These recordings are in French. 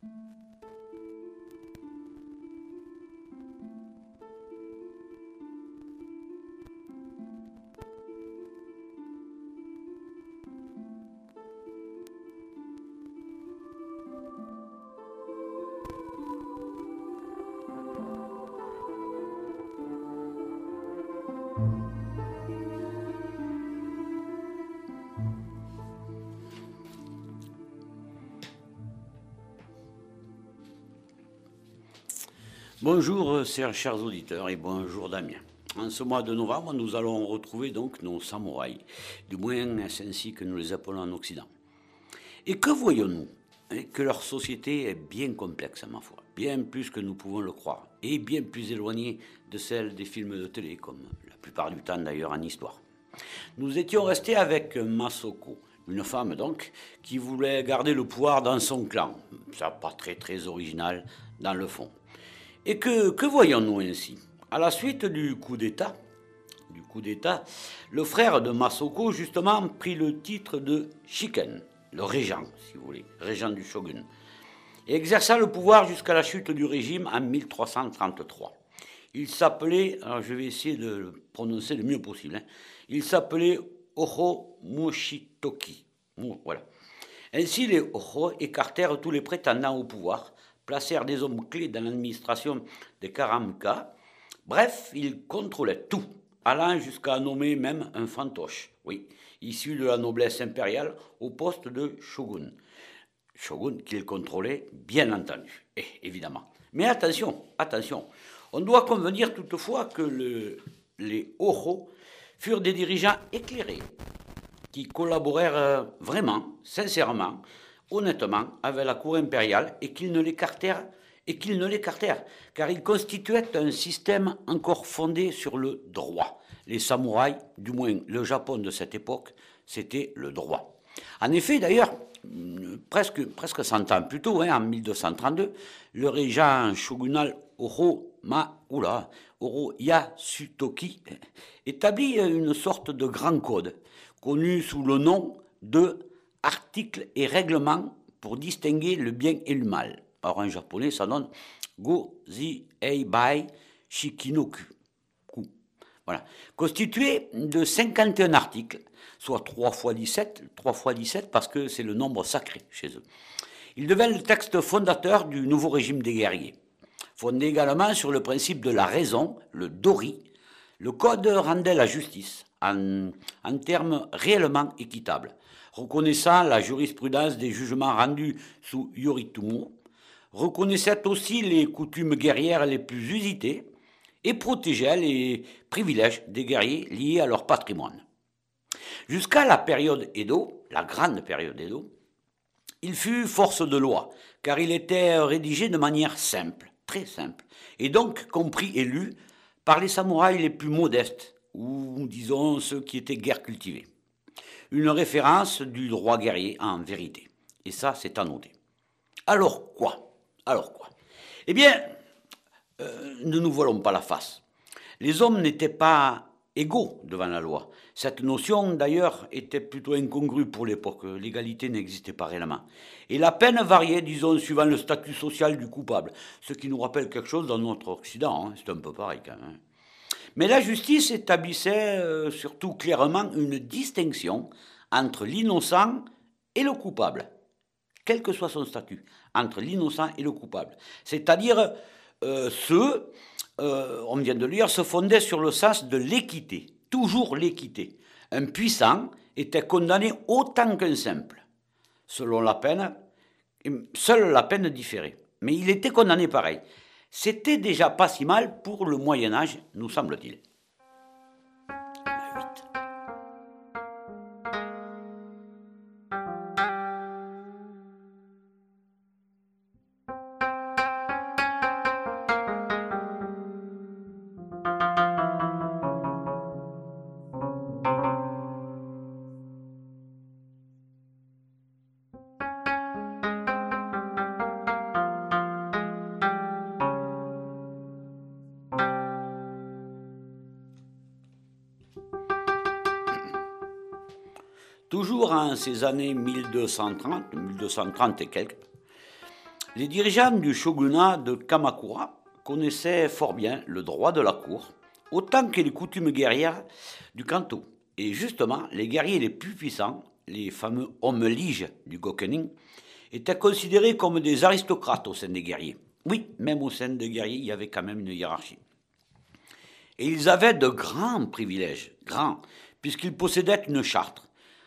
Bonjour, chers auditeurs, et bonjour Damien. En ce mois de novembre, nous allons retrouver donc nos samouraïs, du moins c'est ainsi que nous les appelons en Occident. Et que voyons-nous? Que leur société est bien complexe, à ma foi, bien plus que nous pouvons le croire, et bien plus éloignée de celle des films de télé, comme la plupart du temps d'ailleurs en histoire. Nous étions restés avec Masoko, une femme donc, qui voulait garder le pouvoir dans son clan. Ça, pas très original dans le fond. Et que voyons-nous ainsi? À la suite du coup d'État, le frère de Masoko, justement, prit le titre de Shiken, le régent, si vous voulez, régent du shogun, et exerça le pouvoir jusqu'à la chute du régime en 1333. Il s'appelait, alors je vais essayer de le prononcer le mieux possible, il s'appelait Oho Moshitoki. Voilà. Ainsi, les Oho écartèrent tous les prétendants au pouvoir, placèrent des hommes clés dans l'administration des Karamuka. Bref, ils contrôlaient tout, allant jusqu'à nommer même un fantoche, oui, issu de la noblesse impériale, au poste de shogun. Shogun qu'ils contrôlaient, bien entendu, évidemment. Mais attention, on doit convenir toutefois que les Oho furent des dirigeants éclairés, qui collaborèrent vraiment, sincèrement, honnêtement, avec la cour impériale et qu'ils ne l'écartèrent, car ils constituaient un système encore fondé sur le droit. Les samouraïs, du moins le Japon de cette époque, c'était le droit. En effet, d'ailleurs, presque 100 ans plus tôt, en 1232, le régent shogunal Yasutoki établit une sorte de grand code, connu sous le nom de articles et règlements pour distinguer le bien et le mal. Alors en japonais, ça donne Go-zi Eibai Shikinoku. Voilà. Constitué de 51 articles, soit 3 fois 17 parce que c'est le nombre sacré chez eux. Il devint le texte fondateur du nouveau régime des guerriers. Fondé également sur le principe de la raison, le dori, le code rendait la justice en termes réellement équitables, reconnaissant la jurisprudence des jugements rendus sous Yoritomo, reconnaissait aussi les coutumes guerrières les plus usitées et protégeait les privilèges des guerriers liés à leur patrimoine. Jusqu'à la période Edo, la grande période Edo, il fut force de loi, car il était rédigé de manière simple, très simple, et donc compris et lu par les samouraïs les plus modestes, ou disons ceux qui étaient guère cultivés. Une référence du droit guerrier en vérité. Et ça, c'est à noter. Alors quoi? Eh bien, ne nous voilons pas la face. Les hommes n'étaient pas égaux devant la loi. Cette notion, d'ailleurs, était plutôt incongrue pour l'époque. L'égalité n'existait pas réellement. Et la peine variait, disons, suivant le statut social du coupable. Ce qui nous rappelle quelque chose dans notre Occident. C'est un peu pareil quand même. Mais la justice établissait surtout clairement une distinction entre l'innocent et le coupable, quel que soit son statut, entre l'innocent et le coupable. C'est-à-dire, on vient de lire, se fondait sur le sens de l'équité, toujours l'équité. Un puissant était condamné autant qu'un simple. Selon la peine, seule la peine différait. Mais il était condamné pareil. C'était déjà pas si mal pour le Moyen-Âge, nous semble-t-il. Toujours en ces années 1230 et quelques, Les dirigeants du shogunat de Kamakura connaissaient fort bien le droit de la cour, autant que les coutumes guerrières du Kanto. Et justement, les guerriers les plus puissants, les fameux hommes liges du Gokenin, étaient considérés comme des aristocrates au sein des guerriers. Oui, même au sein des guerriers, il y avait quand même une hiérarchie. Et ils avaient de grands privilèges, grands, puisqu'ils possédaient une charte,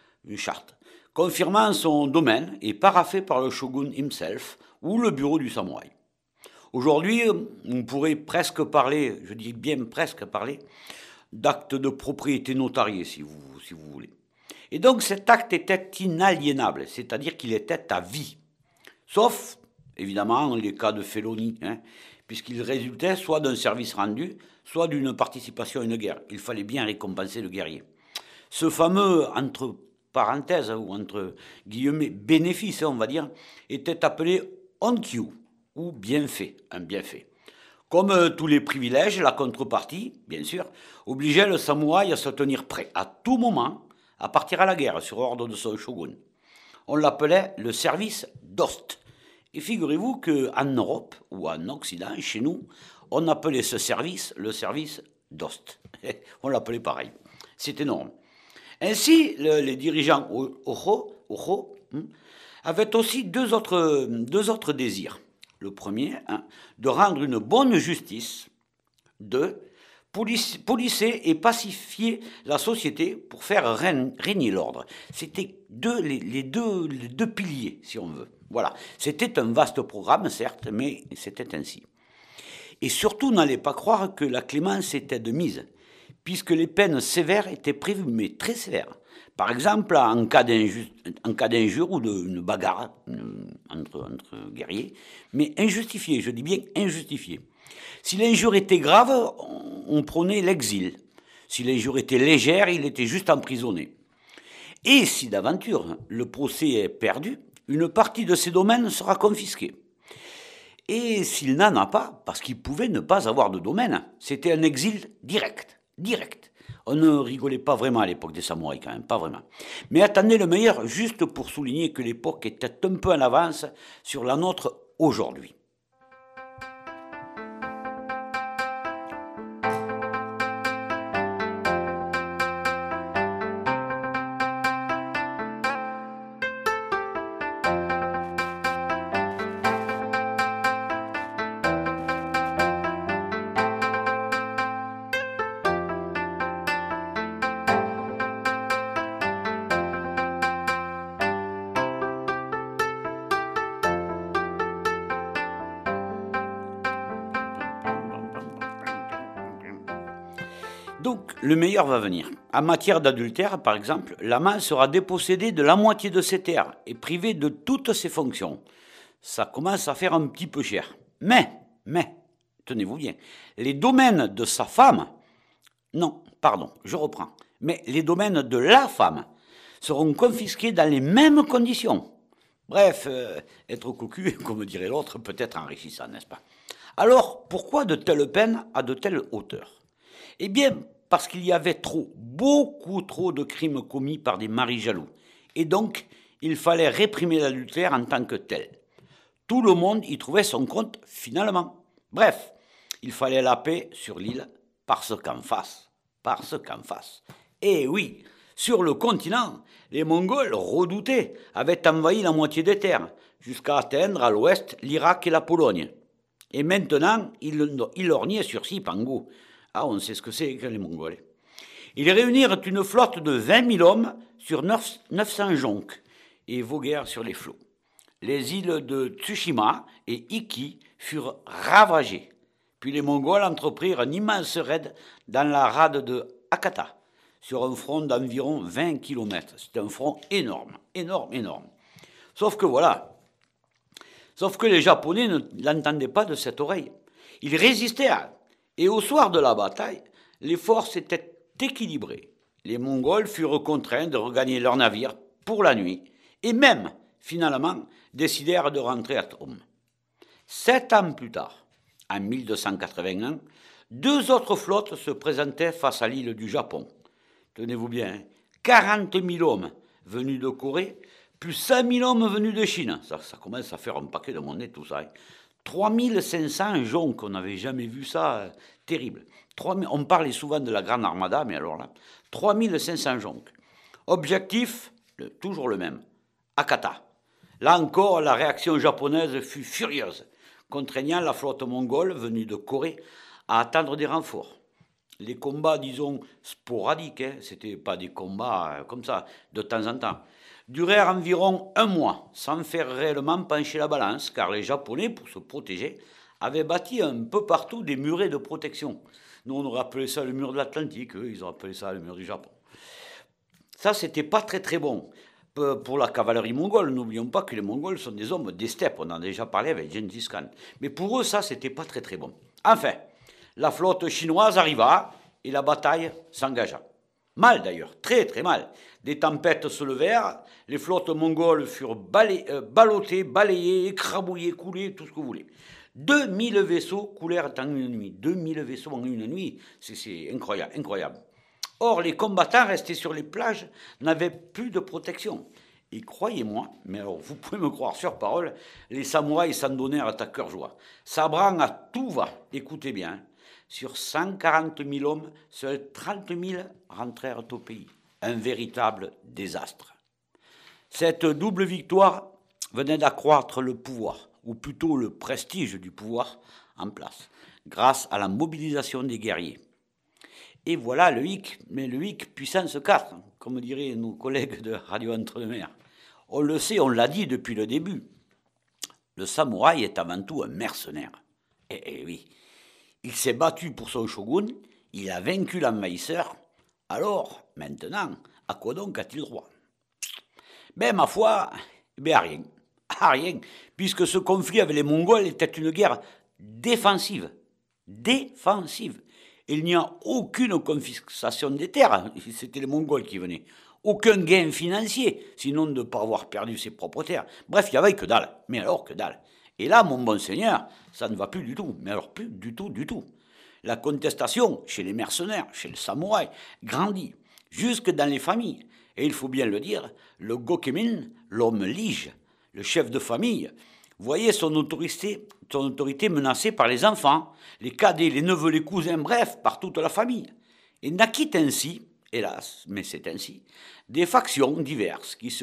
confirmant son domaine et paraphée par le shogun himself ou le bureau du samouraï. Aujourd'hui, on pourrait presque parler, je dis bien presque parler, d'acte de propriété notariée, si vous voulez. Et donc cet acte était inaliénable, c'est-à-dire qu'il était à vie. Sauf, évidemment, les cas de félonie, puisqu'il résultait soit d'un service rendu, soit d'une participation à une guerre. Il fallait bien récompenser le guerrier. Ce fameux, entre parenthèses, ou entre guillemets, bénéfice, on va dire, était appelé onkyu, ou bienfait, un bienfait. Comme tous les privilèges, la contrepartie, bien sûr, obligeait le samouraï à se tenir prêt à tout moment à partir à la guerre sur ordre de son shogun. On l'appelait le service d'ost. Et figurez-vous qu'en Europe, ou en Occident, chez nous, on appelait ce service le service d'ost. On l'appelait pareil. C'est énorme. Ainsi, les dirigeants Oho avaient aussi deux autres désirs. Le premier, de rendre une bonne justice. Deux, polisser et pacifier la société pour faire régner l'ordre. C'était les deux piliers, si on veut. Voilà. C'était un vaste programme, certes, mais c'était ainsi. Et surtout, n'allez pas croire que la clémence était de mise, puisque les peines sévères étaient prévues, mais très sévères. Par exemple, en cas d'injure ou d'une bagarre entre guerriers, mais injustifiée, je dis bien injustifiée. Si l'injure était grave, on prenait l'exil. Si l'injure était légère, il était juste emprisonné. Et si d'aventure le procès est perdu, une partie de ses domaines sera confisquée. Et s'il n'en a pas, parce qu'il pouvait ne pas avoir de domaine, c'était un exil direct. On ne rigolait pas vraiment à l'époque des samouraïs quand même, pas vraiment. Mais attendez le meilleur, juste pour souligner que l'époque était un peu en avance sur la nôtre aujourd'hui. Donc, le meilleur va venir. En matière d'adultère, par exemple, l'amant sera dépossédé de la moitié de ses terres et privé de toutes ses fonctions. Ça commence à faire un petit peu cher. Mais, tenez-vous bien, les domaines de sa femme, mais les domaines de la femme seront confisqués dans les mêmes conditions. Bref, être cocu, comme dirait l'autre, peut être enrichissant, n'est-ce pas? Alors, pourquoi de telles peines à de telles hauteurs? Eh bien, parce qu'il y avait beaucoup trop de crimes commis par des maris jaloux. Et donc, il fallait réprimer l'adultère en tant que tel. Tout le monde y trouvait son compte finalement. Bref, il fallait la paix sur l'île parce qu'en face. Et oui, sur le continent, les Mongols redoutés avaient envahi la moitié des terres, jusqu'à atteindre à l'ouest l'Irak et la Pologne. Et maintenant, ils lorgnaient sur Cipangu. Ah, on sait ce que c'est que les Mongols. Ils réunirent une flotte de 20 000 hommes sur 900 jonques et voguèrent sur les flots. Les îles de Tsushima et Iki furent ravagées. Puis les Mongols entreprirent un immense raid dans la rade de Hakata, sur un front d'environ 20 km. C'était un front énorme. Sauf que les Japonais ne l'entendaient pas de cette oreille. Ils résistèrent. Et au soir de la bataille, les forces étaient équilibrées. Les Mongols furent contraints de regagner leur navire pour la nuit et même, finalement, décidèrent de rentrer à Trôme. 7 ans plus tard, en 1281, 2 autres flottes se présentaient face à l'île du Japon. Tenez-vous bien, 40 000 hommes venus de Corée, plus 5000 hommes venus de Chine. Ça commence à faire un paquet de monnaie, tout ça. 3500 jonques, on n'avait jamais vu ça, terrible. On parlait souvent de la Grande Armada, mais alors là, 3500 jonques. Objectif, toujours le même, Hakata. Là encore, la réaction japonaise fut furieuse, contraignant la flotte mongole venue de Corée à attendre des renforts. Les combats, disons, sporadiques, c'était pas des combats comme ça, de temps en temps, durèrent environ 1 mois, sans faire réellement pencher la balance, car les Japonais, pour se protéger, avaient bâti un peu partout des murets de protection. Nous, on aurait appelé ça le mur de l'Atlantique, eux, ils ont appelé ça le mur du Japon. Ça, c'était pas très très bon pour la cavalerie mongole. N'oublions pas que les Mongols sont des hommes des steppes, on en a déjà parlé avec Gengis Khan. Mais pour eux, ça, c'était pas très très bon. Enfin, la flotte chinoise arriva et la bataille s'engagea. Mal d'ailleurs, très très mal. Des tempêtes se levèrent, les flottes mongoles furent ballottées, balayées, écrabouillées, coulées, tout ce que vous voulez. 2000 vaisseaux coulèrent en une nuit. 2000 vaisseaux en une nuit, c'est incroyable, incroyable. Or, les combattants restés sur les plages n'avaient plus de protection. Et croyez-moi, mais alors vous pouvez me croire sur parole, les samouraïs s'en donnèrent à cœur joie. Sabrant à tout va, écoutez bien, sur 140 000 hommes, seuls 30 000 rentrèrent au pays. Un véritable désastre. Cette double victoire venait d'accroître le pouvoir, ou plutôt le prestige du pouvoir en place, grâce à la mobilisation des guerriers. Et voilà le hic, mais le hic puissance 4, comme diraient nos collègues de Radio Entre-deux-Mers. On le sait, on l'a dit depuis le début. Le samouraï est avant tout un mercenaire. Et oui, il s'est battu pour son shogun, il a vaincu l'envahisseur. Alors, maintenant, à quoi donc a-t-il droit? Ben, ma foi, à rien. À rien, puisque ce conflit avec les Mongols était une guerre défensive. Défensive. Il n'y a aucune confiscation des terres, c'était les Mongols qui venaient. Aucun gain financier, sinon de ne pas avoir perdu ses propres terres. Bref, il n'y avait que dalle, mais alors que dalle. Et là, mon bon seigneur, ça ne va plus du tout, mais alors plus du tout, du tout. La contestation chez les mercenaires, chez les samouraïs, grandit, jusque dans les familles. Et il faut bien le dire, le Gokemin, l'homme lige, le chef de famille, voyait son autorité menacée par les enfants, les cadets, les neveux, les cousins, bref, par toute la famille. Et naquit ainsi, hélas, mais c'est ainsi, des factions diverses qui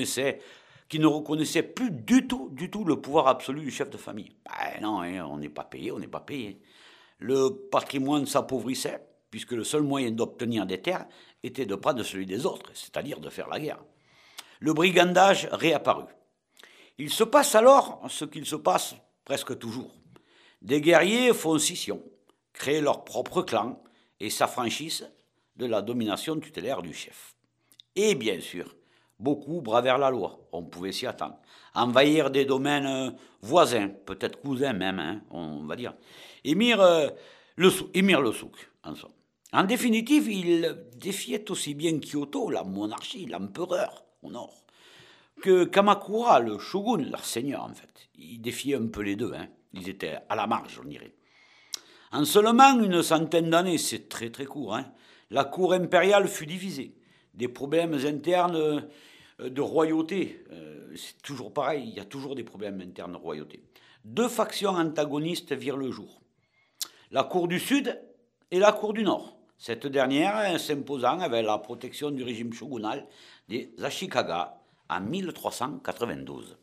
ne reconnaissaient plus du tout le pouvoir absolu du chef de famille. Ben non, on n'est pas payé, on n'est pas payé. Le patrimoine s'appauvrissait, puisque le seul moyen d'obtenir des terres était de prendre celui des autres, c'est-à-dire de faire la guerre. Le brigandage réapparut. Il se passe alors ce qu'il se passe presque toujours. Des guerriers font scission, créent leur propre clan et s'affranchissent de la domination tutélaire du chef. Et bien sûr, beaucoup bravèrent la loi, on pouvait s'y attendre. Envahir des domaines voisins, peut-être cousins même, on va dire. Émir le souk, en somme. En définitive, il défiait aussi bien Kyoto, la monarchie, l'empereur au nord, que Kamakura, le shogun, leur seigneur en fait. Il défiait un peu les deux, Ils étaient à la marge, on dirait. En seulement une centaine d'années, c'est très très court, la cour impériale fut divisée. Des problèmes internes de royauté, c'est toujours pareil, il y a toujours des problèmes internes de royauté. 2 factions antagonistes virent le jour. La cour du Sud et la cour du Nord. Cette dernière s'imposant avec la protection du régime shogunal des Ashikaga en 1392.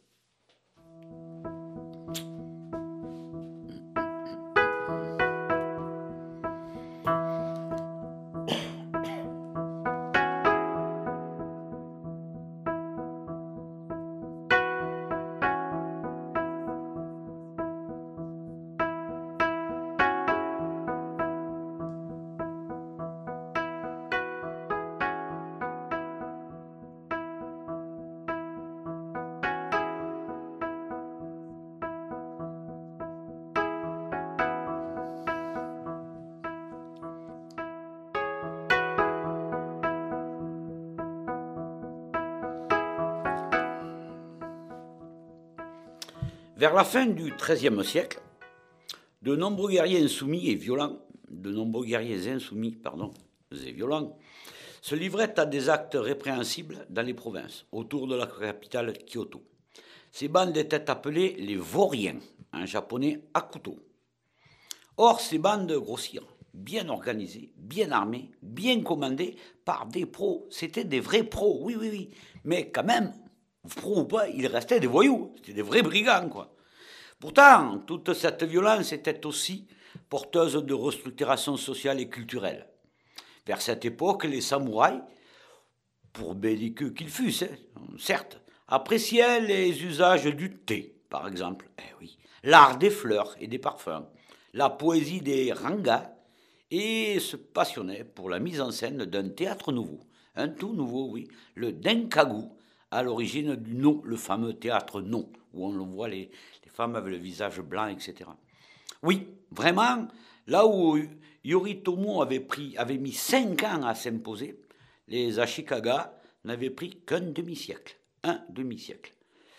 Vers la fin du XIIIe siècle, de nombreux guerriers insoumis et violents se livraient à des actes répréhensibles dans les provinces, autour de la capitale Kyoto. Ces bandes étaient appelées les vauriens, en japonais akuto. Or, ces bandes grossirent, bien organisées, bien armées, bien commandées par des pros. C'était des vrais pros, oui, oui, oui. Mais quand même, pros ou pas, ils restaient des voyous. C'était des vrais brigands, quoi. Pourtant, toute cette violence était aussi porteuse de restructuration sociale et culturelle. Vers cette époque, les samouraïs, pour belliqueux qu'ils fussent, certes, appréciaient les usages du thé, par exemple, oui, l'art des fleurs et des parfums, la poésie des rangas, et se passionnaient pour la mise en scène d'un théâtre nouveau, un tout nouveau, oui, le Denkagu, à l'origine du nom, le fameux théâtre non, où on voit les femmes avec le visage blanc, etc. Oui, vraiment, là où Yoritomo avait mis 5 ans à s'imposer, les Ashikaga n'avaient pris qu'un demi-siècle. Un demi-siècle.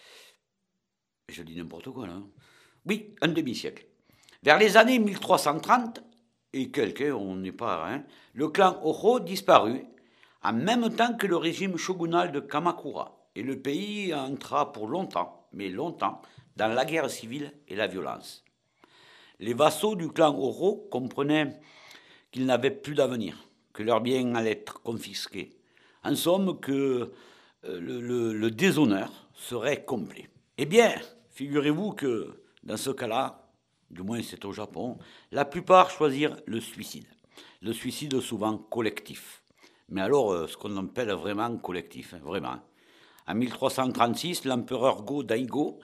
Je dis n'importe quoi, là. Oui, un demi-siècle. Vers les années 1330, et quelques, on n'est pas, le clan Oro disparut, en même temps que le régime shogunal de Kamakura. Et le pays entra pour longtemps, mais longtemps, dans la guerre civile et la violence. Les vassaux du clan Oro comprenaient qu'ils n'avaient plus d'avenir, que leurs biens allaient être confisqués. En somme, que le déshonneur serait complet. Eh bien, figurez-vous que dans ce cas-là, du moins c'est au Japon, la plupart choisirent le suicide. Le suicide souvent collectif. Mais alors, ce qu'on appelle vraiment collectif, vraiment. En 1336, l'empereur Go-Daigo,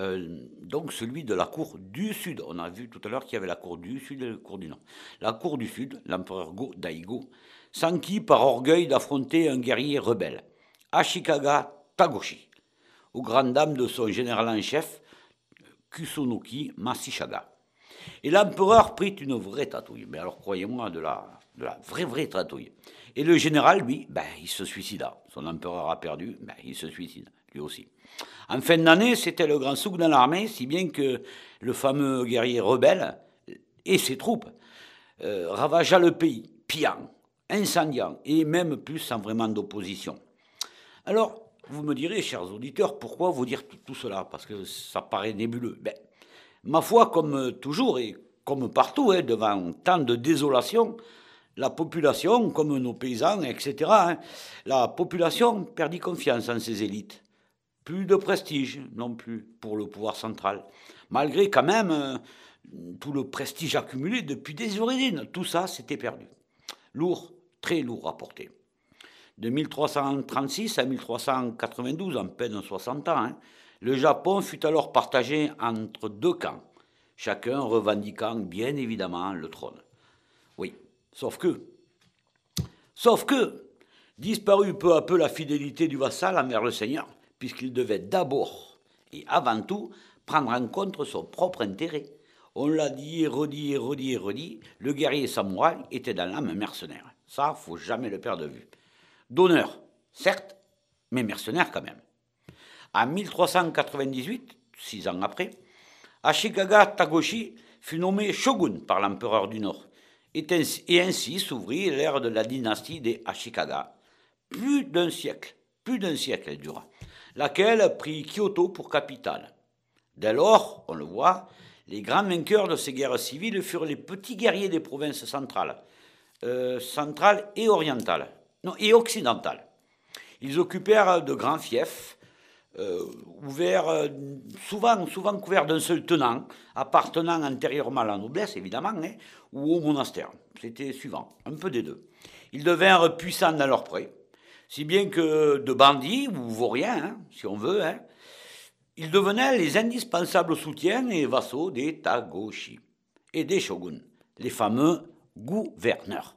donc celui de la cour du Sud, on a vu tout à l'heure qu'il y avait la cour du Sud et la cour du Nord. La cour du Sud, l'empereur Go-Daigo, s'enquit par orgueil d'affronter un guerrier rebelle, Ashikaga Tagoshi, aux grandes dames de son général en chef, Kusunoki Mashishaga. Et l'empereur prit une vraie tatouille, mais alors croyez-moi, de la vraie tatouille. Et le général, lui, il se suicida. Son empereur a perdu, il se suicide, lui aussi. En fin d'année, c'était le grand souk dans l'armée, si bien que le fameux guerrier rebelle et ses troupes ravagea le pays, pillant, incendiant, et même plus sans vraiment d'opposition. Alors, vous me direz, chers auditeurs, pourquoi vous dire tout cela? Parce que ça paraît nébuleux. Ma foi, comme toujours et comme partout, devant tant de désolation, la population, comme nos paysans, etc., la population perdit confiance en ses élites. Plus de prestige non plus pour le pouvoir central, malgré quand même tout le prestige accumulé depuis des origines. Tout ça, s'était perdu. Lourd, très lourd à porter. De 1336 à 1392, en peine 60 ans, le Japon fut alors partagé entre deux camps, chacun revendiquant bien évidemment le trône. Oui, sauf que, disparut peu à peu la fidélité du vassal envers le seigneur, puisqu'il devait d'abord et avant tout prendre en compte son propre intérêt. On l'a dit et redit et redit et redit, le guerrier samouraï était dans l'âme mercenaire. Ça, faut jamais le perdre de vue. D'honneur, certes, mais mercenaire quand même. En 1398, 6 ans après, Ashikaga Tagoshi fut nommé shogun par l'empereur du Nord, et ainsi s'ouvrit l'ère de la dynastie des Ashikaga. Plus d'un siècle elle dura, laquelle prit Kyoto pour capitale. Dès lors, on le voit, les grands vainqueurs de ces guerres civiles furent les petits guerriers des provinces centrales et orientales, et occidentales. Ils occupèrent de grands fiefs, souvent couverts d'un seul tenant, appartenant antérieurement à la noblesse, évidemment, ou au monastère. C'était suivant, un peu des deux. Ils devinrent puissants dans leur pré, si bien que de bandits, ou vauriens, si on veut, ils devenaient les indispensables soutiens et vassaux des Tagoshi et des shoguns, les fameux gouverneurs.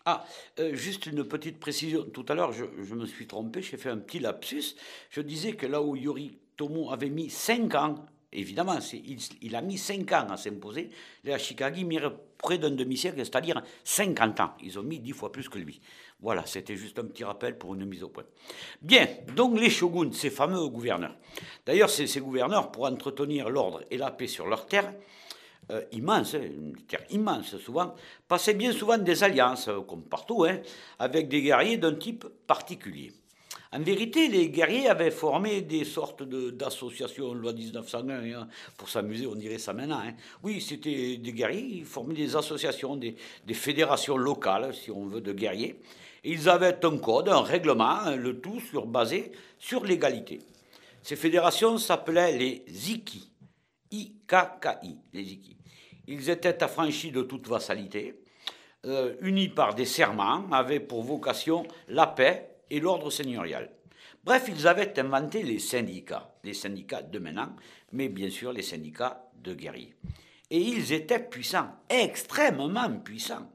Ah, juste une petite précision. Tout à l'heure, je me suis trompé, j'ai fait un petit lapsus. Je disais que là où Yoritomo avait mis 5 ans, évidemment, il a mis 5 ans à s'imposer, les Ashikagi mirent près d'un demi-siècle, c'est-à-dire 50 ans. Ils ont mis 10 fois plus que lui. Voilà, c'était juste un petit rappel pour une mise au point. Bien, donc les shoguns, ces fameux gouverneurs. D'ailleurs, ces gouverneurs, pour entretenir l'ordre et la paix sur leur terre, immense, une terre immense souvent, passaient bien souvent des alliances, comme partout, avec des guerriers d'un type particulier. En vérité, les guerriers avaient formé des sortes d'associations, loi 1901, pour s'amuser, on dirait ça maintenant. Oui, c'était des guerriers, ils formaient des associations, des fédérations locales, si on veut, de guerriers. Et ils avaient un code, un règlement, le tout basé sur l'égalité. Ces fédérations s'appelaient les Ikki. I-K-K-I, les Ikki. Ils étaient affranchis de toute vassalité, unis par des serments, avaient pour vocation la paix et l'ordre seigneurial. Bref, ils avaient inventé les syndicats de maintenant, mais bien sûr les syndicats de guerriers. Et ils étaient puissants, extrêmement puissants.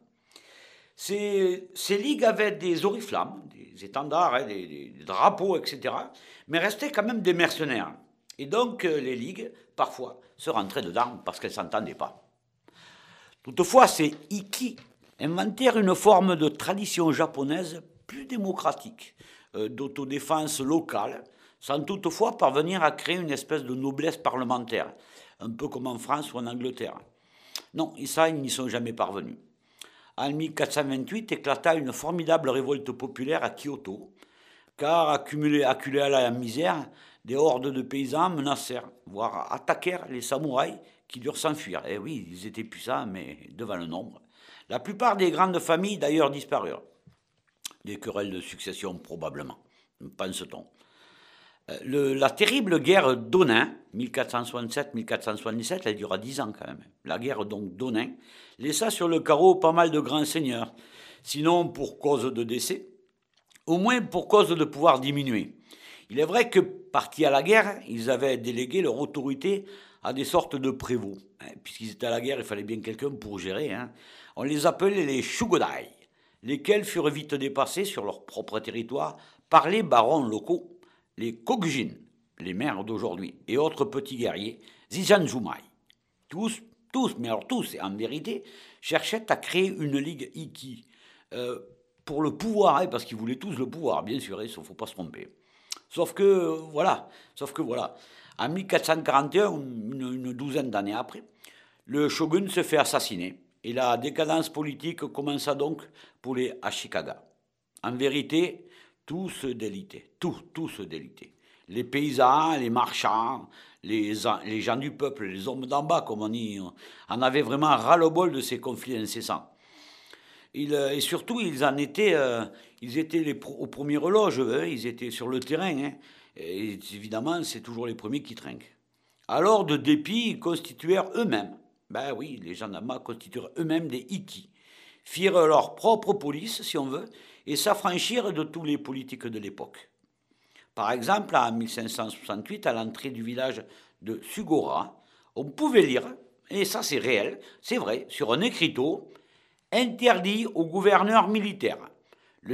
Ces ligues avaient des oriflammes, des étendards, des drapeaux, etc., mais restaient quand même des mercenaires. Et donc les ligues, parfois, se rentraient dedans parce qu'elles ne s'entendaient pas. Toutefois, ces Ikki inventèrent une forme de tradition japonaise plus démocratique, d'autodéfense locale, sans toutefois parvenir à créer une espèce de noblesse parlementaire, un peu comme en France ou en Angleterre. Non, et ça, ils n'y sont jamais parvenus. En 1428 éclata une formidable révolte populaire à Kyoto, car acculés à la misère, des hordes de paysans menacèrent, voire attaquèrent les samouraïs qui durent s'enfuir. Eh oui, ils étaient puissants, mais devant le nombre. La plupart des grandes familles, d'ailleurs, disparurent. Des querelles de succession, probablement, pense-t-on. La terrible guerre d'Onin, 1467-1477, elle dura 10 ans quand même. La guerre donc d'Onin laissa sur le carreau pas mal de grands seigneurs, sinon pour cause de décès, au moins pour cause de pouvoir diminuer. Il est vrai que, partis à la guerre, ils avaient délégué leur autorité à des sortes de prévôts. Puisqu'ils étaient à la guerre, il fallait bien quelqu'un pour gérer. On les appelait les shugodai, lesquels furent vite dépassés sur leur propre territoire par les barons locaux, les Kogujin, les maires d'aujourd'hui, et autres petits guerriers, Zijanjumai. Tous, mais alors tous, en vérité, cherchaient à créer une ligue Ikki pour le pouvoir, parce qu'ils voulaient tous le pouvoir, bien sûr, il ne faut pas se tromper. Sauf que, voilà, en 1441, une douzaine d'années après, le shogun se fait assassiner, et la décadence politique commença donc pour les Ashikaga. En vérité, tout se délitait, tout se délitait. Les paysans, les marchands, les gens du peuple, les hommes d'en bas, comme on dit, en avaient vraiment ras-le-bol de ces conflits incessants. Et surtout, ils étaient aux premières loges, ils étaient sur le terrain, et évidemment, c'est toujours les premiers qui trinquent. Alors, de dépit, ils constituèrent eux-mêmes, ben oui, les gens d'en bas constituèrent eux-mêmes des Ikki, firent leur propre police, si on veut, et s'affranchirent de tous les politiques de l'époque. Par exemple, en 1568, à l'entrée du village de Sugora, on pouvait lire, et ça c'est réel, c'est vrai, sur un écriteau, interdit au gouverneur militaire. Le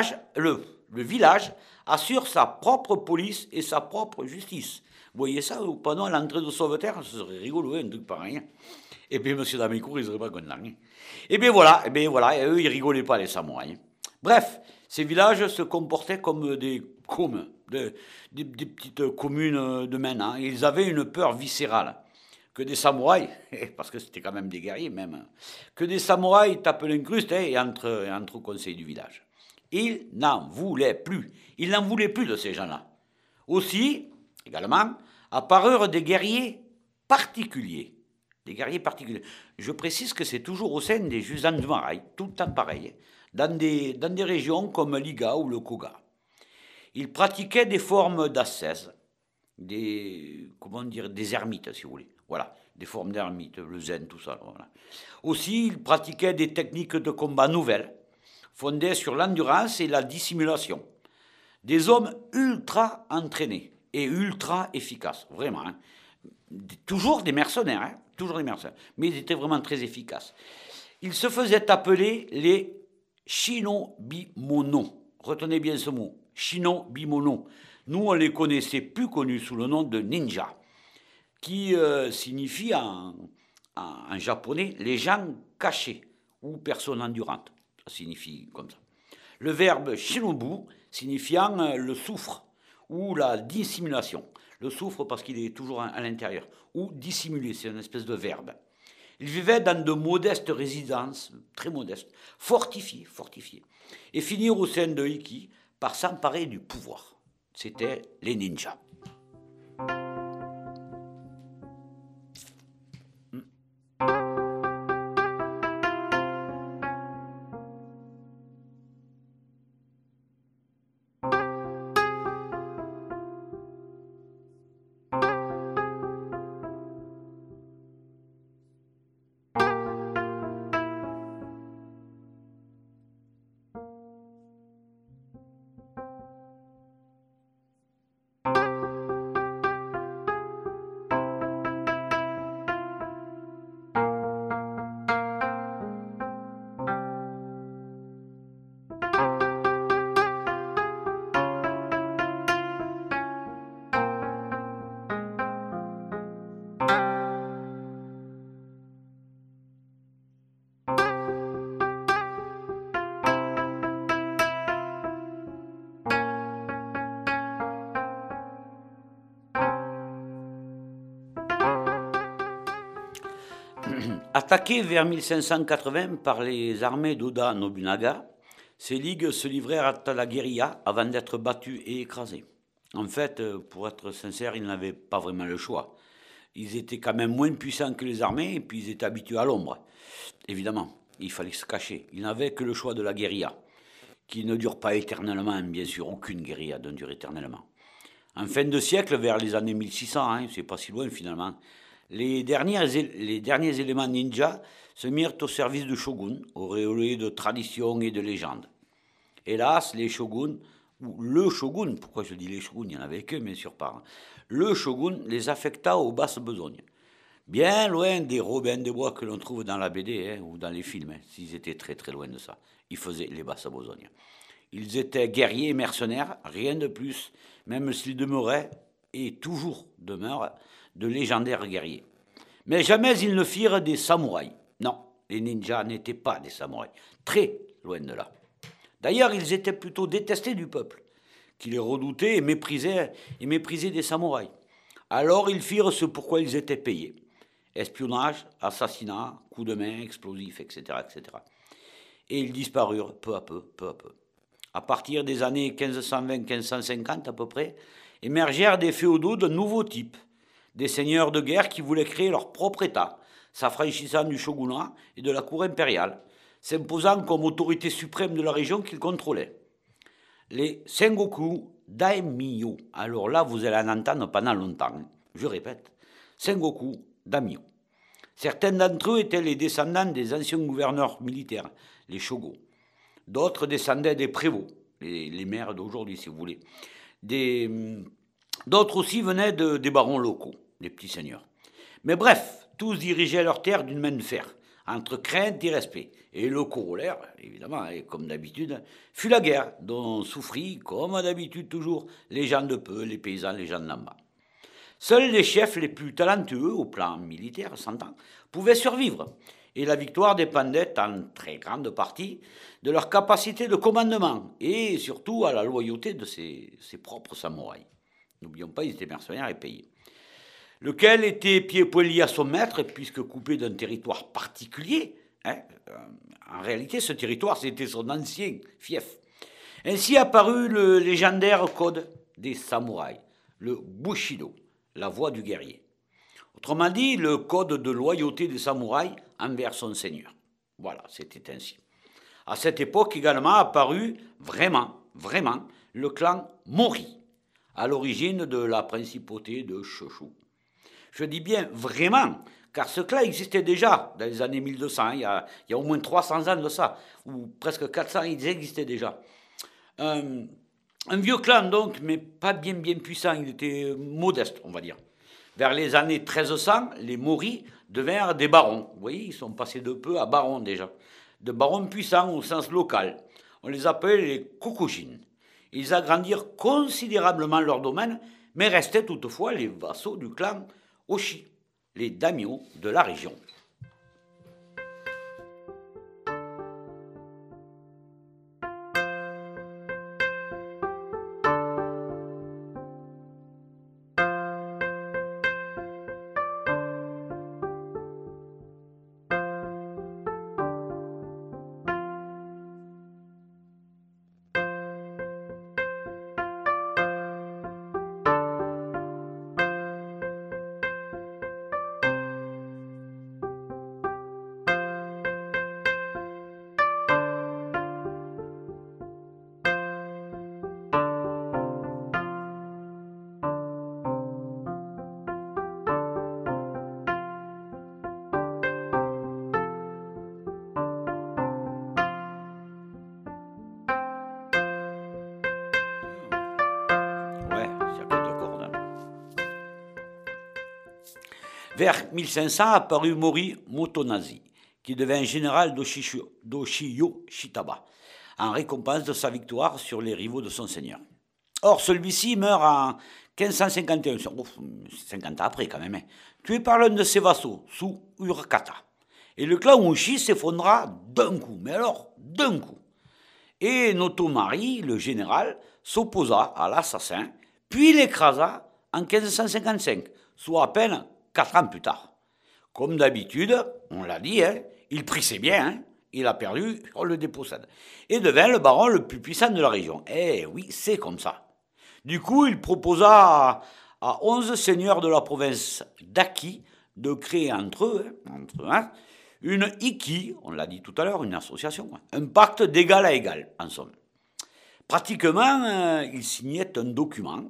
village assure sa propre police et sa propre justice. Vous voyez ça pendant l'entrée de Sauveterre, ce serait rigolo, un truc pareil. Et puis M. Damicourt, il ne serait pas content. Et bien voilà, et eux, ils rigolaient pas, les samouraïs. Bref, ces villages se comportaient comme des petites communes de maintenant. Ils avaient une peur viscérale que des samouraïs, parce que c'était quand même des guerriers même, que des samouraïs tapent l'incruste et entrent au conseil du village. Ils n'en voulaient plus. Ils n'en voulaient plus de ces gens-là. Aussi, également, apparurent des guerriers particuliers. Des guerriers particuliers. Je précise que c'est toujours au sein des Jusanmarai, tout le temps pareil, dans des régions comme l'Iga ou le Koga. Ils pratiquaient des formes d'ascèse, des ermites, si vous voulez. Voilà, des formes d'ermites, le zen, tout ça. Voilà. Aussi, ils pratiquaient des techniques de combat nouvelles, fondées sur l'endurance et la dissimulation. Des hommes ultra entraînés et ultra efficaces, vraiment. Toujours des mercenaires, mais ils étaient vraiment très efficaces. Ils se faisaient appeler les Shinobimono. Retenez bien ce mot, Shinobimono. Nous, on les connaissait plus connus sous le nom de ninja, qui signifie en japonais les gens cachés ou personnes endurantes. Ça signifie comme ça. Le verbe shinobu signifiant le soufre ou la dissimulation. Le soufre parce qu'il est toujours à l'intérieur. Ou dissimuler, c'est une espèce de verbe. Ils vivaient dans de modestes résidences, très modestes, fortifiées, et finirent au sein de Iki par s'emparer du pouvoir. C'était les ninjas. Attaqués vers 1580 par les armées d'Oda Nobunaga, ces ligues se livrèrent à la guérilla avant d'être battus et écrasés. En fait, pour être sincère, ils n'avaient pas vraiment le choix. Ils étaient quand même moins puissants que les armées et puis ils étaient habitués à l'ombre. Évidemment, il fallait se cacher. Ils n'avaient que le choix de la guérilla, qui ne dure pas éternellement, bien sûr, aucune guérilla ne dure éternellement. En fin de siècle, vers les années 1600, c'est pas si loin finalement, les derniers éléments ninja se mirent au service du shogun, auréolé de traditions et de légendes. Hélas, les shoguns, ou le shogun, pourquoi je dis les shoguns, il y en avait que, bien sûr pas, le shogun les affecta aux basses besognes. Bien loin des Robins des Bois que l'on trouve dans la BD ou dans les films, s'ils étaient très très loin de ça. Ils faisaient les basses besognes. Ils étaient guerriers et mercenaires, rien de plus, même s'ils demeuraient, et toujours demeurent, de légendaires guerriers. Mais jamais ils ne firent des samouraïs. Non, les ninjas n'étaient pas des samouraïs. Très loin de là. D'ailleurs, ils étaient plutôt détestés du peuple, qui les redoutait et méprisait des samouraïs. Alors ils firent ce pourquoi ils étaient payés. Espionnage, assassinat, coups de main, explosifs, etc., etc. Et ils disparurent peu à peu. À partir des années 1520-1550 à peu près, émergèrent des féodaux de nouveaux types, des seigneurs de guerre qui voulaient créer leur propre État, s'affranchissant du shogunat et de la cour impériale, s'imposant comme autorité suprême de la région qu'ils contrôlaient. Les Sengoku Daimyo. Alors là, vous allez en entendre pendant longtemps. Je répète, Sengoku Daimyo. Certains d'entre eux étaient les descendants des anciens gouverneurs militaires, les shoguns. D'autres descendaient des prévôts, les maires d'aujourd'hui, si vous voulez. D'autres aussi venaient des barons locaux, des petits seigneurs. Mais bref, tous dirigeaient leurs terres d'une main de fer, entre crainte et respect. Et le corollaire, évidemment, et comme d'habitude, fut la guerre, dont souffrit, comme d'habitude toujours, les gens de peu, les paysans, les gens d'en bas. Seuls les chefs les plus talentueux, au plan militaire, s'entend, pouvaient survivre. Et la victoire dépendait en très grande partie de leur capacité de commandement et surtout à la loyauté de ses propres samouraïs. N'oublions pas, ils étaient mercenaires et payés. Lequel était pied et poing lié à son maître, puisque coupé d'un territoire particulier. En réalité, ce territoire, c'était son ancien fief. Ainsi apparut le légendaire code des samouraïs, le Bushido, la voie du guerrier. Autrement dit, le code de loyauté des samouraïs envers son seigneur. Voilà, c'était ainsi. À cette époque également apparut vraiment, le clan Mori, à l'origine de la principauté de Choshu. Je dis bien vraiment, car ce clan existait déjà dans les années 1200, il y a au moins 300 ans de ça, ou presque 400, ils existaient déjà. Un vieux clan donc, mais pas bien puissant, il était modeste, on va dire. Vers les années 1300, les Mori devinrent des barons. Vous voyez, ils sont passés de peu à barons déjà. de barons puissants au sens local. On les appelait les Kokujin. Ils agrandirent considérablement leur domaine, mais restaient toutefois les vassaux du clan Oshi, les daimyos de la région. Ouais, circuit de corde. Vers 1500 apparut Mori Motonazi, qui devint général d'Oshiyo Shitaba, en récompense de sa victoire sur les rivaux de son seigneur. Or, celui-ci meurt en 1551, 50 ans après quand même, tué par l'un de ses vassaux, sous Urakata. Et le clan Oshi s'effondra d'un coup, mais alors d'un coup. Et Notomari, le général, s'opposa à l'assassin, puis l'écrasa en 1555, soit à peine 4 ans plus tard. Comme d'habitude, on l'a dit, il prit ses biens, il a perdu, on le dépossède, et devint le baron le plus puissant de la région. Eh oui, c'est comme ça. Du coup, il proposa à 11 seigneurs de la province d'Aki de créer entre eux, une Iki, on l'a dit tout à l'heure, une association, un pacte d'égal à égal, en somme. Pratiquement, il signait un document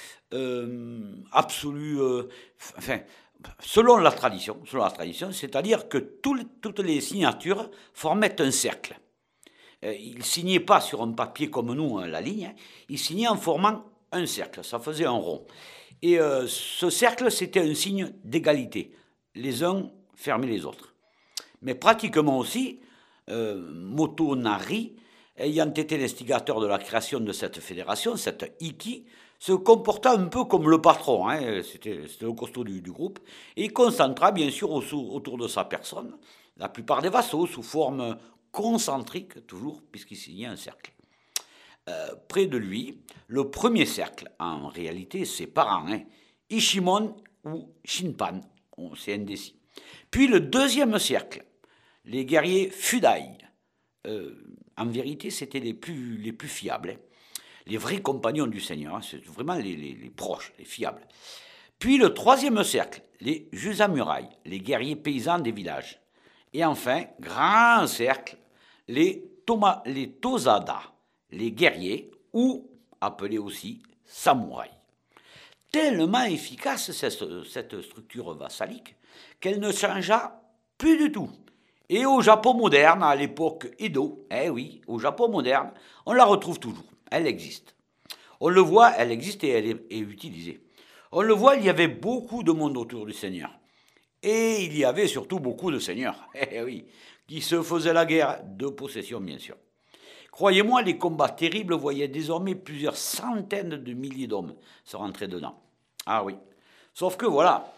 absolu, selon la tradition, c'est-à-dire que toutes les signatures formaient un cercle. Il ne signait pas sur un papier comme nous, la ligne, il signait en formant un cercle, ça faisait un rond. Et ce cercle, c'était un signe d'égalité. Les uns fermaient les autres. Mais pratiquement aussi, Motonari, ayant été l'instigateur de la création de cette fédération, cette Iki, se comporta un peu comme le patron, c'était le costaud du groupe, et il concentra bien sûr autour de sa personne la plupart des vassaux sous forme concentrique, toujours, puisqu'il signait un cercle. Près de lui, le premier cercle, en réalité, ses parents, Ishimon ou Shinpan, c'est indécis. Puis le deuxième cercle, les guerriers Fudai. En vérité, c'était les plus fiables, les vrais compagnons du Seigneur, c'est vraiment les proches, les fiables. Puis le troisième cercle, les Jusamurai, les guerriers paysans des villages. Et enfin, grand cercle, les Tosada, les guerriers, ou appelés aussi samouraïs. Tellement efficace cette structure vassalique qu'elle ne changea plus du tout. Et au Japon moderne, à l'époque Edo, au Japon moderne, on la retrouve toujours. Elle existe. On le voit, elle existe et elle est utilisée. On le voit, il y avait beaucoup de monde autour du Seigneur. Et il y avait surtout beaucoup de seigneurs, qui se faisaient la guerre de possession, bien sûr. Croyez-moi, les combats terribles voyaient désormais plusieurs centaines de milliers d'hommes se rentrer dedans. Ah oui. Sauf que,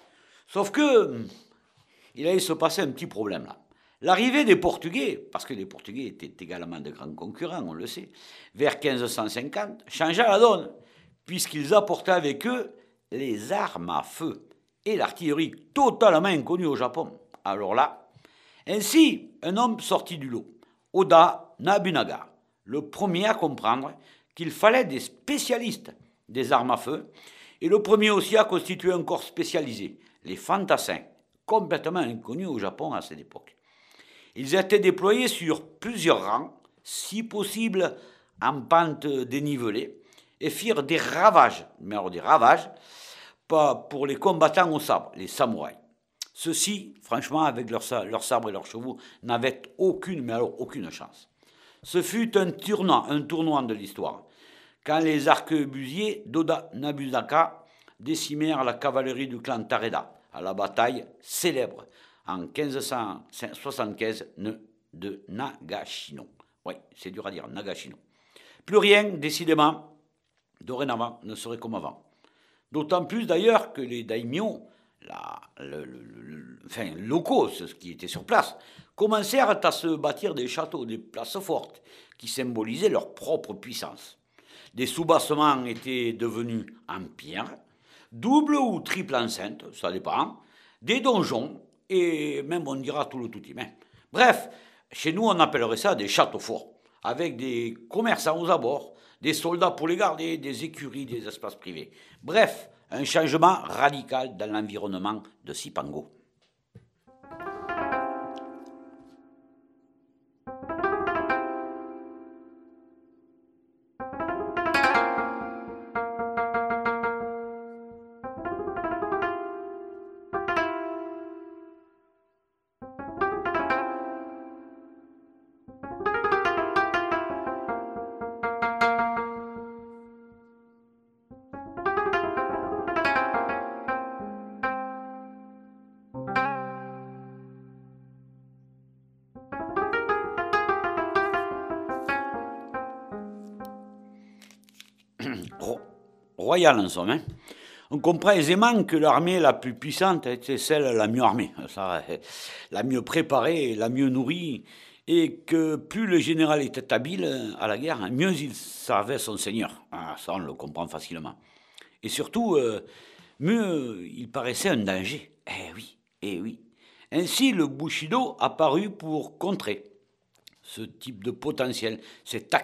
il allait se passer un petit problème là. L'arrivée des Portugais, parce que les Portugais étaient également de grands concurrents, on le sait, vers 1550, changea la donne, puisqu'ils apportaient avec eux les armes à feu et l'artillerie totalement inconnue au Japon. Alors là, ainsi, un homme sortit du lot, Oda Nobunaga, le premier à comprendre qu'il fallait des spécialistes des armes à feu, et le premier aussi à constituer un corps spécialisé, les fantassins, complètement inconnus au Japon à cette époque. Ils étaient déployés sur plusieurs rangs, si possible en pente dénivelée, et firent des ravages, mais alors des ravages, pas pour les combattants au sabre, les samouraïs. Ceux-ci, franchement, avec leurs sabres et leurs chevaux, n'avaient aucune chance. Ce fut un tournant de l'histoire, quand les arquebusiers d'Oda Nobunaga décimèrent la cavalerie du clan Tareda à la bataille célèbre en 1575 de Nagashino. Oui, c'est dur à dire, Nagashino. Plus rien, décidément, dorénavant, ne serait comme avant. D'autant plus d'ailleurs que les daimyos, locaux, ceux qui étaient sur place, commencèrent à se bâtir des châteaux, des places fortes, qui symbolisaient leur propre puissance. Des soubassements étaient devenus en pierre, double ou triple enceinte, ça dépend, des donjons, et même on dira tout le tout. Bref, chez nous on appellerait ça des châteaux forts, avec des commerçants aux abords, des soldats pour les garder, des écuries, des espaces privés. Bref, un changement radical dans l'environnement de Cipango. Royal en somme. On comprend aisément que l'armée la plus puissante était celle la mieux armée, la mieux préparée, la mieux nourrie, et que plus le général était habile à la guerre, mieux il savait son seigneur. Ça, on le comprend facilement. Et surtout, mieux il paraissait un danger. Eh oui. Ainsi, le Bushido apparut pour contrer ce type de potentiel, cet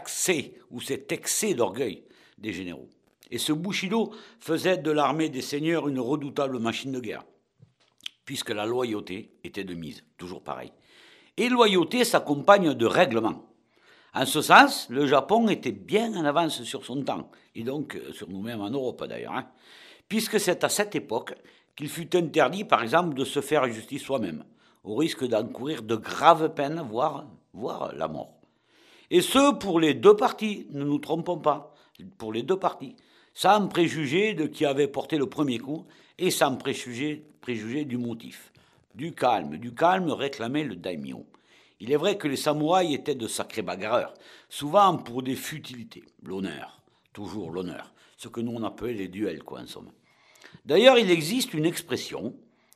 excès d'orgueil des généraux. Et ce Bushido faisait de l'armée des seigneurs une redoutable machine de guerre, puisque la loyauté était de mise, toujours pareil. Et loyauté s'accompagne de règlements. En ce sens, le Japon était bien en avance sur son temps, et donc sur nous-mêmes en Europe d'ailleurs, puisque c'est à cette époque qu'il fut interdit, par exemple, de se faire justice soi-même, au risque d'encourir de graves peines, voire la mort. Et ce, pour les deux parties, ne nous trompons pas, pour les deux parties, sans préjuger de qui avait porté le premier coup et sans préjuger du motif. Du calme réclamait le daimyo. Il est vrai que les samouraïs étaient de sacrés bagarreurs, souvent pour des futilités. L'honneur, toujours l'honneur, ce que nous on appelait les duels, en somme. D'ailleurs, il existe une expression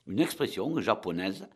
japonaise,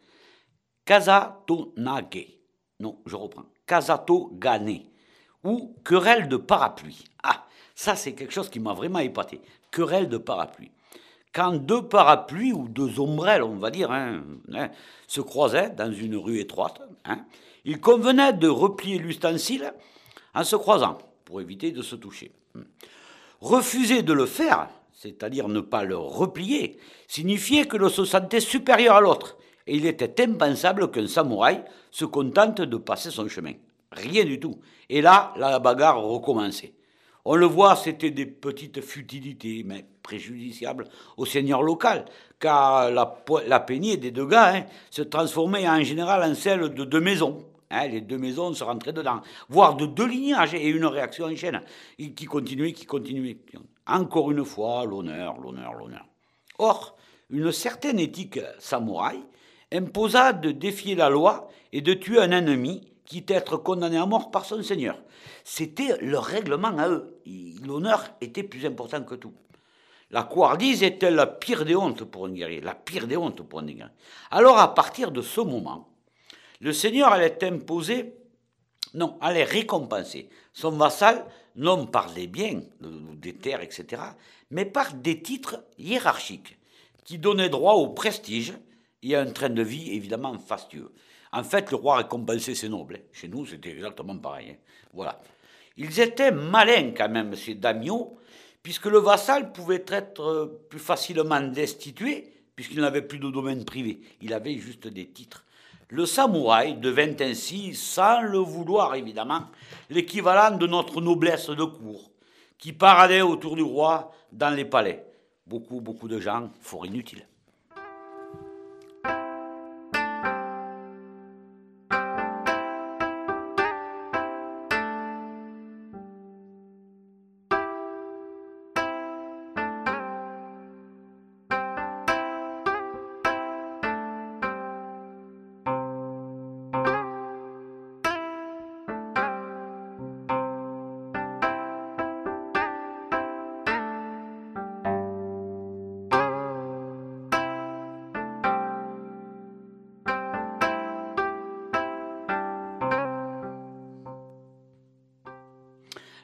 kazatonage. Non, je reprends. Kazatogane, ou querelle de parapluie. Ça c'est quelque chose qui m'a vraiment épaté. Querelle de parapluie. Quand deux parapluies, ou deux ombrelles, on va dire, se croisaient dans une rue étroite, il convenait de replier l'ustensile en se croisant, pour éviter de se toucher. Refuser de le faire, c'est-à-dire ne pas le replier, signifiait que l'on se sentait supérieur à l'autre, et il était impensable qu'un samouraï se contente de passer son chemin. Rien du tout. Et là, la bagarre recommençait. On le voit, c'était des petites futilités, mais préjudiciables au seigneur local, car la peignée des deux gars se transformait en général en celle de deux maisons. Les deux maisons se rentraient dedans, voire de deux lignages, et une réaction en chaîne qui continuait. Encore une fois, l'honneur. Or, une certaine éthique samouraï imposa de défier la loi et de tuer un ennemi, quitte à être condamné à mort par son seigneur. C'était leur règlement à eux. L'honneur était plus important que tout. La couardise était la pire des hontes pour un guerrier, Alors, à partir de ce moment, le seigneur allait récompenser son vassal, non par des biens, des terres, etc., mais par des titres hiérarchiques qui donnaient droit au prestige et à un train de vie évidemment fastueux. En fait, le roi récompensait ses nobles. Chez nous, c'était exactement pareil. Voilà. Ils étaient malins quand même, ces daimyos, puisque le vassal pouvait être plus facilement destitué, puisqu'il n'avait plus de domaine privé. Il avait juste des titres. Le samouraï devint ainsi, sans le vouloir évidemment, l'équivalent de notre noblesse de cour, qui paradait autour du roi dans les palais. Beaucoup de gens, fort inutiles.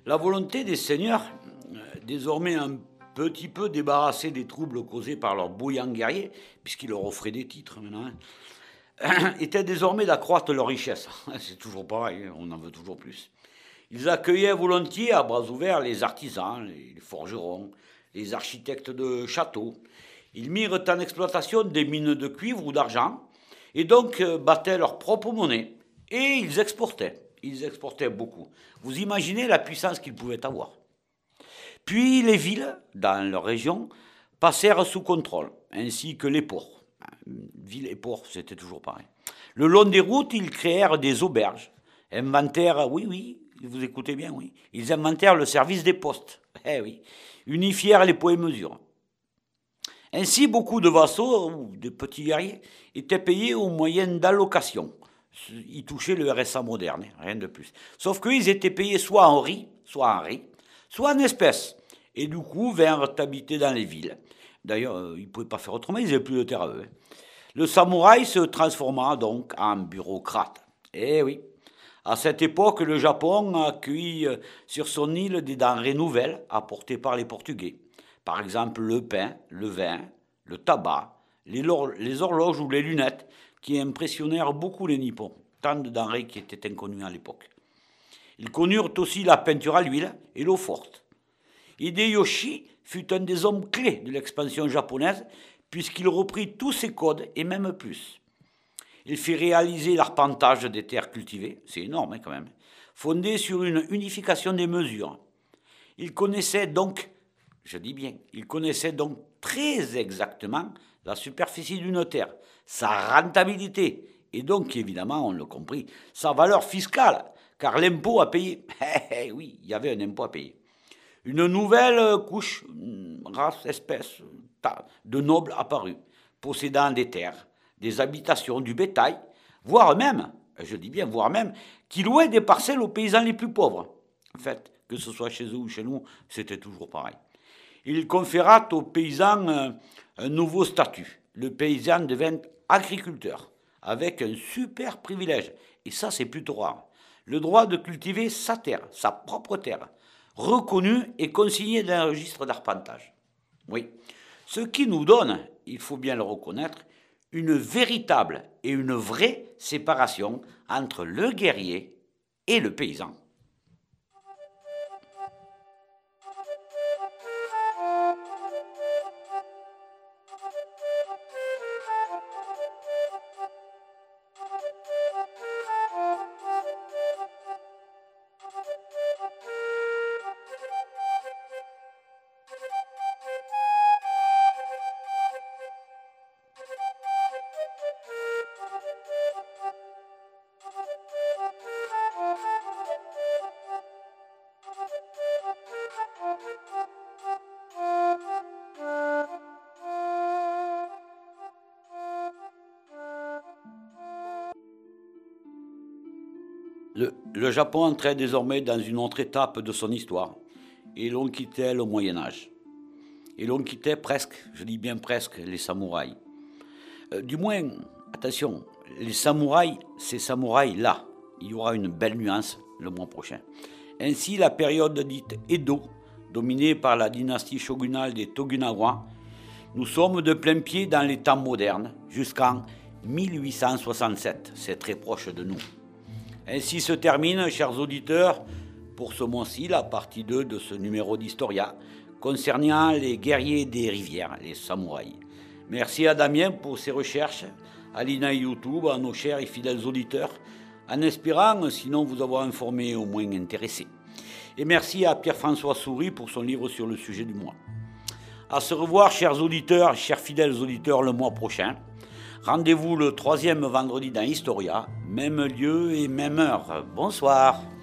La volonté des seigneurs, désormais un petit peu débarrassés des troubles causés par leurs bouillants guerriers, puisqu'ils leur offraient des titres maintenant, était désormais d'accroître leur richesse. C'est toujours pareil, on en veut toujours plus. Ils accueillaient volontiers à bras ouverts les artisans, les forgerons, les architectes de châteaux. Ils mirent en exploitation des mines de cuivre ou d'argent, et donc battaient leur propre monnaie, et ils exportaient. Ils exportaient beaucoup. Vous imaginez la puissance qu'ils pouvaient avoir. Puis les villes, dans leur région, passèrent sous contrôle, ainsi que les ports. Ville et port, c'était toujours pareil. Le long des routes, ils créèrent des auberges, inventèrent, oui, vous écoutez bien, oui, ils inventèrent le service des postes, oui, unifièrent les poids et mesures. Ainsi, beaucoup de vassaux, ou de petits guerriers, étaient payés au moyen d'allocations. Ils touchaient le RSA moderne, rien de plus. Sauf qu'ils étaient payés soit en riz, soit en espèces. Et du coup, vinrent habiter dans les villes. D'ailleurs, ils ne pouvaient pas faire autrement, ils n'avaient plus de terre à eux. Le samouraï se transforma donc en bureaucrate. Eh oui, à cette époque, le Japon accueillit sur son île des denrées nouvelles apportées par les Portugais. Par exemple, le pain, le vin, le tabac, les horloges ou les lunettes, qui impressionnèrent beaucoup les Nippons, tant de denrées qui étaient inconnues à l'époque. Ils connurent aussi la peinture à l'huile et l'eau forte. Hideyoshi fut un des hommes clés de l'expansion japonaise, puisqu'il reprit tous ses codes et même plus. Il fit réaliser l'arpentage des terres cultivées, c'est énorme quand même, fondé sur une unification des mesures. Il connaissait donc, il connaissait donc très exactement la superficie d'une terre, sa rentabilité, et donc évidemment, on l'a compris, sa valeur fiscale, car l'impôt à payer, oui, il y avait un impôt à payer. Une nouvelle couche, race, espèce de nobles apparut, possédant des terres, des habitations, du bétail, voire même, voire même, qui louaient des parcelles aux paysans les plus pauvres. En fait, que ce soit chez eux ou chez nous, c'était toujours pareil. Il conféra aux paysans un nouveau statut. Le paysan devint agriculteur, avec un super privilège. Et ça, c'est plutôt rare. Le droit de cultiver sa terre, sa propre terre, reconnu et consigné dans un registre d'arpentage. Oui, ce qui nous donne, il faut bien le reconnaître, une véritable et une vraie séparation entre le guerrier et le paysan. Le Japon entrait désormais dans une autre étape de son histoire, et l'on quittait le Moyen-Âge. Et l'on quittait presque, je dis bien presque, les samouraïs. Du moins, attention, les samouraïs, ces samouraïs-là, il y aura une belle nuance le mois prochain. Ainsi, la période dite Edo, dominée par la dynastie shogunale des Tokugawa, nous sommes de plein pied dans les temps modernes, jusqu'en 1867, c'est très proche de nous. Ainsi se termine, chers auditeurs, pour ce mois-ci, la partie 2 de ce numéro d'Historia concernant les guerriers des rivières, les samouraïs. Merci à Damien pour ses recherches, à Lina et YouTube, à nos chers et fidèles auditeurs, en espérant, sinon vous avoir informé, au moins intéressé. Et merci à Pierre-François Souris pour son livre sur le sujet du mois. À se revoir, chers auditeurs, chers fidèles auditeurs, le mois prochain. Rendez-vous le 3e vendredi dans Historia, même lieu et même heure. Bonsoir.